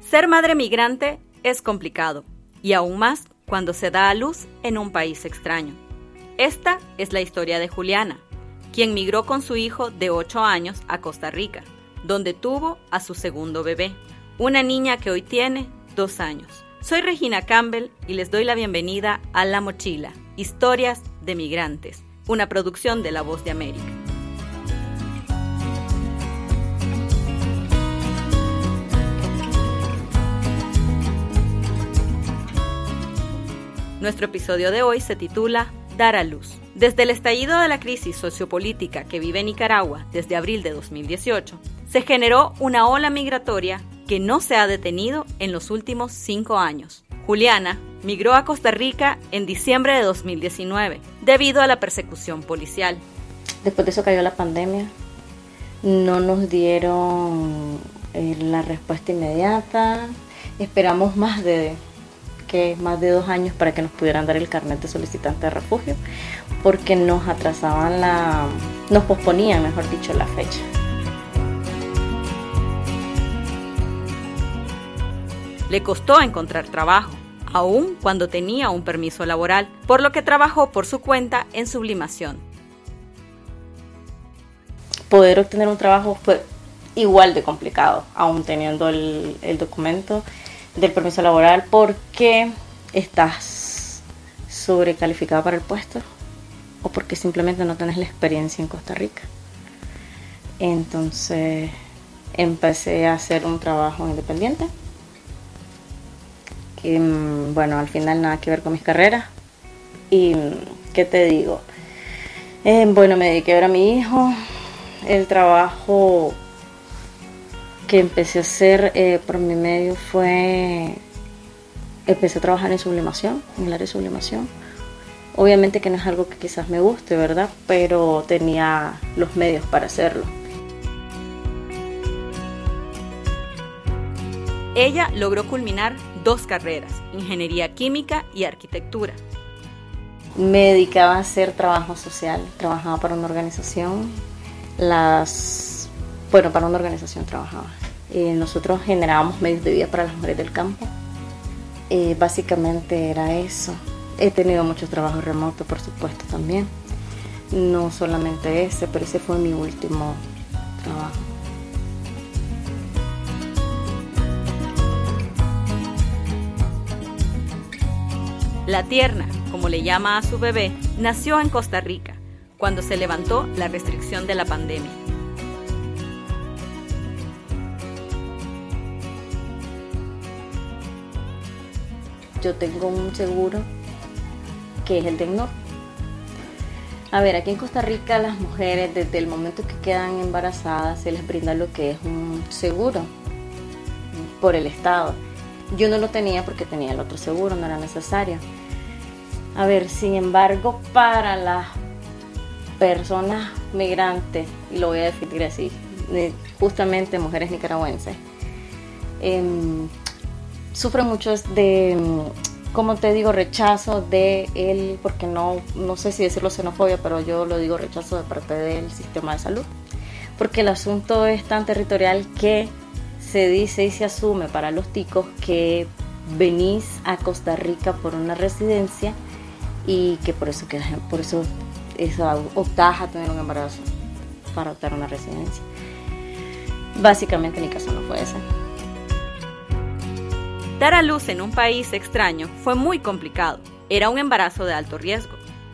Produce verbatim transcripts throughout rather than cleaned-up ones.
Ser madre migrante es complicado, y aún más cuando se da a luz en un país extraño. Esta es la historia de Juliana, quien migró con su hijo de ocho años a Costa Rica, donde tuvo a su segundo bebé, una niña que hoy tiene dos años. Soy Regina Campbell y les doy la bienvenida a La Mochila, Historias de Migrantes, una producción de La Voz de América. Nuestro episodio de hoy se titula Dar a luz. Desde el estallido de la crisis sociopolítica que vive Nicaragua desde abril de dos mil dieciocho, se generó una ola migratoria que no se ha detenido en los últimos cinco años. Juliana migró a Costa Rica en diciembre de dos mil diecinueve debido a la persecución policial. Después de eso cayó la pandemia, no nos dieron eh, la respuesta inmediata, esperamos más de... que más de dos años para que nos pudieran dar el carnet de solicitante de refugio, porque nos atrasaban la, nos posponían, mejor dicho, la fecha. Le costó encontrar trabajo, aun cuando tenía un permiso laboral, por lo que trabajó por su cuenta en sublimación. Poder obtener un trabajo fue igual de complicado, aún teniendo el, el documento del permiso laboral, porque estás sobrecalificada para el puesto o porque simplemente no tenés la experiencia en Costa Rica. Entonces empecé a hacer un trabajo independiente que, bueno, al final nada que ver con mis carreras. Y ¿qué te digo? Eh, bueno, me dediqué a ver a mi hijo. El trabajo que empecé a hacer eh, por mi medio fue, empecé a trabajar en sublimación, en el área de sublimación. Obviamente que no es algo que quizás me guste, ¿verdad? Pero tenía los medios para hacerlo. Ella logró culminar dos carreras, ingeniería química y arquitectura. Me dedicaba a hacer trabajo social, trabajaba para una organización, las... Bueno, para una organización trabajaba. Eh, nosotros generábamos medios de vida para las mujeres del campo. Eh, básicamente era eso. He tenido muchos trabajos remotos, por supuesto, también. No solamente ese, pero ese fue mi último trabajo. La tierna, como le llama a su bebé, nació en Costa Rica, cuando se levantó la restricción de la pandemia. Yo tengo un seguro que es el de ECNUR. A ver, aquí en Costa Rica las mujeres desde el momento que quedan embarazadas se les brinda lo que es un seguro por el Estado. Yo no lo tenía porque tenía el otro seguro, no era necesario. A ver, sin embargo, para las personas migrantes, y lo voy a definir así, justamente mujeres nicaragüenses, eh, sufren mucho de, como te digo, rechazo de él, porque no, no sé si decirlo xenofobia, pero yo lo digo rechazo de parte del sistema de salud, porque el asunto es tan territorial que se dice y se asume para los ticos que venís a Costa Rica por una residencia y que por eso, que, por eso, eso optás a tener un embarazo para optar a una residencia. Básicamente mi caso no fue ese. Dar a luz en un país extraño fue muy complicado. Era un embarazo de alto riesgo.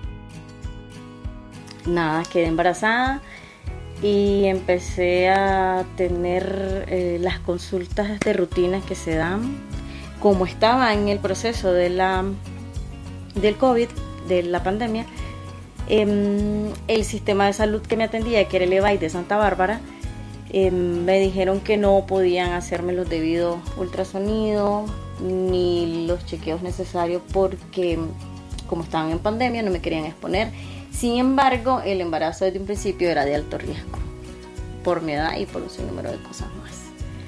Nada, quedé embarazada y empecé a tener eh, las consultas de rutina que se dan. Como estaba en el proceso de la, del COVID, de la pandemia, eh, el sistema de salud que me atendía, que era el E V A I de Santa Bárbara, Eh, me dijeron que no podían hacerme los debidos ultrasonidos ni los chequeos necesarios porque como estaban en pandemia no me querían exponer. Sin embargo, el embarazo desde un principio era de alto riesgo por mi edad y por un sinnúmero de cosas más.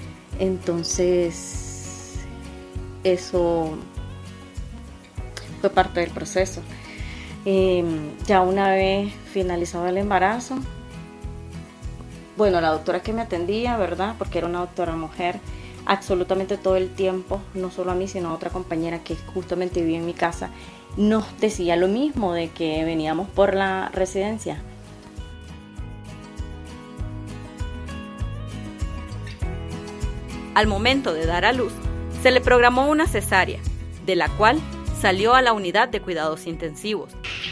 Entonces eso fue parte del proceso. Eh, ya una vez finalizado el embarazo, bueno, la doctora que me atendía, ¿verdad? Porque era una doctora mujer, absolutamente todo el tiempo, no solo a mí, sino a otra compañera que justamente vivía en mi casa, nos decía lo mismo, de que veníamos por la residencia. Al momento de dar a luz, se le programó una cesárea, de la cual salió a la unidad de cuidados intensivos.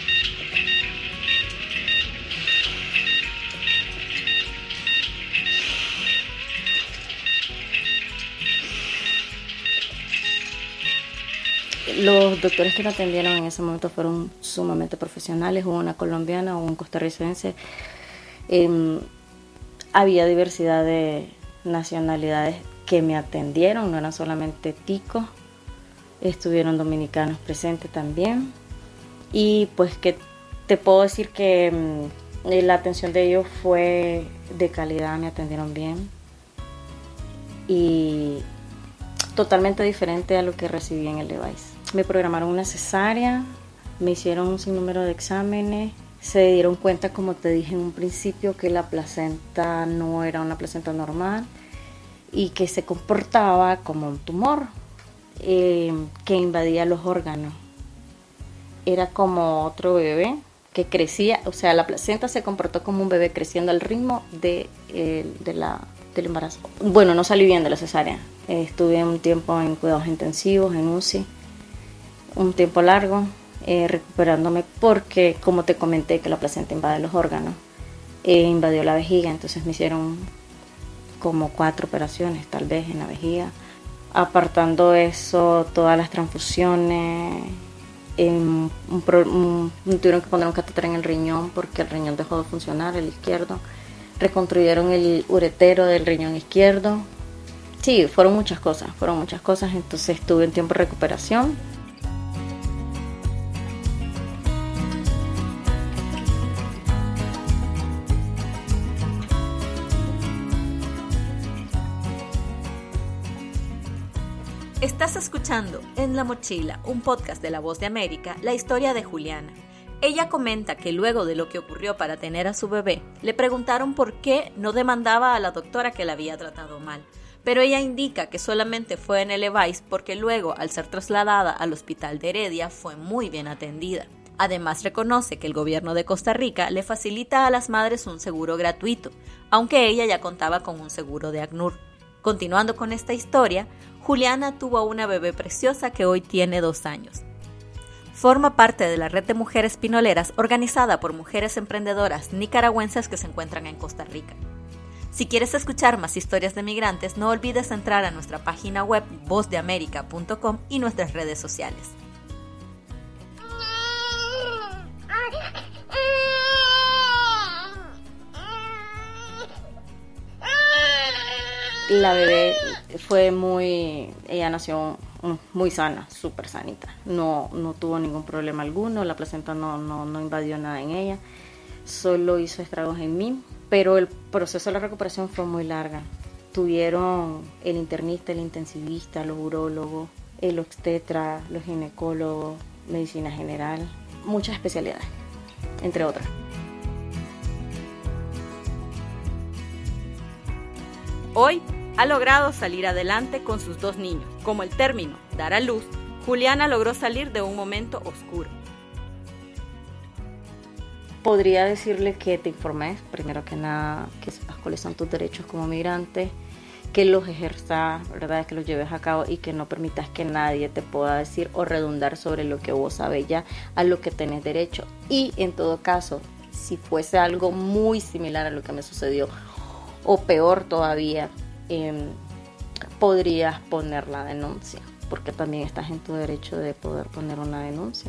Los doctores que me atendieron en ese momento fueron sumamente profesionales, hubo una colombiana, hubo un costarricense, eh, había diversidad de nacionalidades que me atendieron, no eran solamente ticos, estuvieron dominicanos presentes también, y pues que te puedo decir que eh, la atención de ellos fue de calidad, me atendieron bien y totalmente diferente a lo que recibí en el Levi's. Me programaron una cesárea, me hicieron un sinnúmero de exámenes, se dieron cuenta, como te dije en un principio, que la placenta no era una placenta normal y que se comportaba como un tumor eh, que invadía los órganos. Era como otro bebé que crecía, o sea, la placenta se comportó como un bebé creciendo al ritmo de, eh, de la, del embarazo. Bueno, no salí bien de la cesárea. Eh, estuve un tiempo en cuidados intensivos, en U C I, un tiempo largo, eh, recuperándome porque, como te comenté, que la placenta invade los órganos, eh, invadió la vejiga, entonces me hicieron como cuatro operaciones tal vez en la vejiga, apartando eso, todas las transfusiones, eh, un, un, un, tuvieron que poner un catéter en el riñón porque el riñón dejó de funcionar, el izquierdo, reconstruyeron el uretero del riñón izquierdo. Sí, fueron muchas cosas, fueron muchas cosas, entonces estuve en tiempo de recuperación. Estás escuchando En la Mochila, un podcast de La Voz de América, la historia de Juliana. Ella comenta que luego de lo que ocurrió para tener a su bebé, le preguntaron por qué no demandaba a la doctora que la había tratado mal. Pero ella indica que solamente fue en el Levi's porque luego, al ser trasladada al hospital de Heredia, fue muy bien atendida. Además, reconoce que el gobierno de Costa Rica le facilita a las madres un seguro gratuito, aunque ella ya contaba con un seguro de ACNUR. Continuando con esta historia, Juliana tuvo una bebé preciosa que hoy tiene dos años. Forma parte de la red de mujeres pinoleras organizada por mujeres emprendedoras nicaragüenses que se encuentran en Costa Rica. Si quieres escuchar más historias de migrantes, no olvides entrar a nuestra página web voz de america punto com y nuestras redes sociales. La bebé fue muy, ella nació muy sana, súper sanita, no, no tuvo ningún problema alguno, la placenta no, no, no invadió nada en ella, solo hizo estragos en mí, pero el proceso de la recuperación fue muy larga. Tuvieron el internista, el intensivista, los urólogos, el obstetra, los ginecólogos, medicina general, muchas especialidades, entre otras. Hoy ha logrado salir adelante con sus dos niños. Como el término dar a luz, Juliana logró salir de un momento oscuro. Podría decirle que te informes, primero que nada, que sepas cuáles son tus derechos como migrante, que los ejerzas, ¿verdad? Que los lleves a cabo y que no permitas que nadie te pueda decir o redundar sobre lo que vos sabés ya, a lo que tenés derecho. Y en todo caso, si fuese algo muy similar a lo que me sucedió, o peor todavía, eh, podrías poner la denuncia, porque también estás en tu derecho de poder poner una denuncia.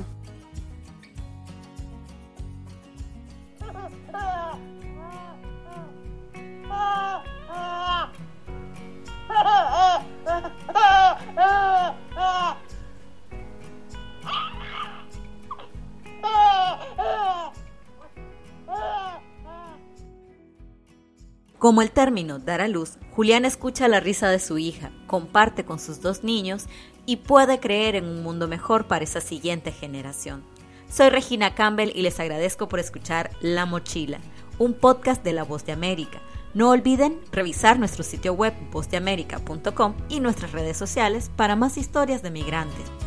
Como el término dar a luz, Juliana escucha la risa de su hija, comparte con sus dos niños y puede creer en un mundo mejor para esa siguiente generación. Soy Regina Campbell y les agradezco por escuchar La Mochila, un podcast de La Voz de América. No olviden revisar nuestro sitio web voz de américa punto com y nuestras redes sociales para más historias de migrantes.